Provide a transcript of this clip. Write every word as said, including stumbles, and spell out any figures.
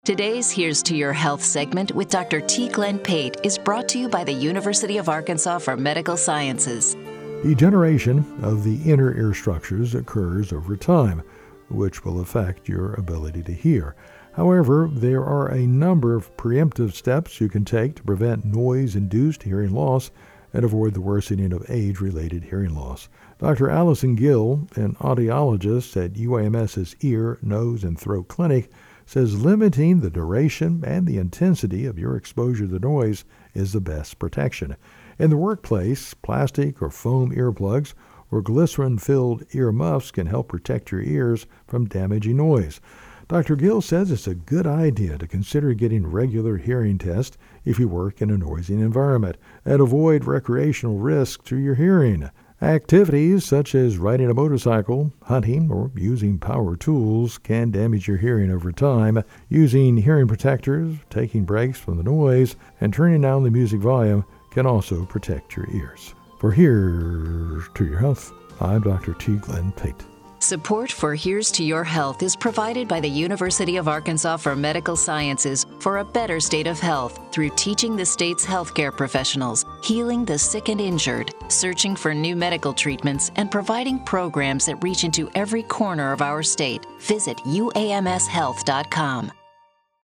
Today's Here's to Your Health segment with Doctor T. Glenn Pate is brought to you by the University of Arkansas for Medical Sciences. Degeneration of the inner ear structures occurs over time, which will affect your ability to hear. However, there are a number of preemptive steps you can take to prevent noise-induced hearing loss and avoid the worsening of age-related hearing loss. Doctor Allison Gill, an audiologist at UAMS's Ear, Nose, and Throat Clinic, says limiting the duration and the intensity of your exposure to noise is the best protection. In the workplace, plastic or foam earplugs or glycerin-filled ear muffs can help protect your ears from damaging noise. Doctor Gill says it's a good idea to consider getting regular hearing tests if you work in a noisy environment and avoid recreational risks to your hearing. Activities such as riding a motorcycle, hunting, or using power tools can damage your hearing over time. Using hearing protectors, taking breaks from the noise, and turning down the music volume can also protect your ears. For Here's to Your Health, I'm Doctor T. Glenn Pate. Support for Here's to Your Health is provided by the University of Arkansas for Medical Sciences for a better state of health through teaching the state's healthcare professionals, healing the sick and injured, searching for new medical treatments, and providing programs that reach into every corner of our state. Visit U A M S health dot com.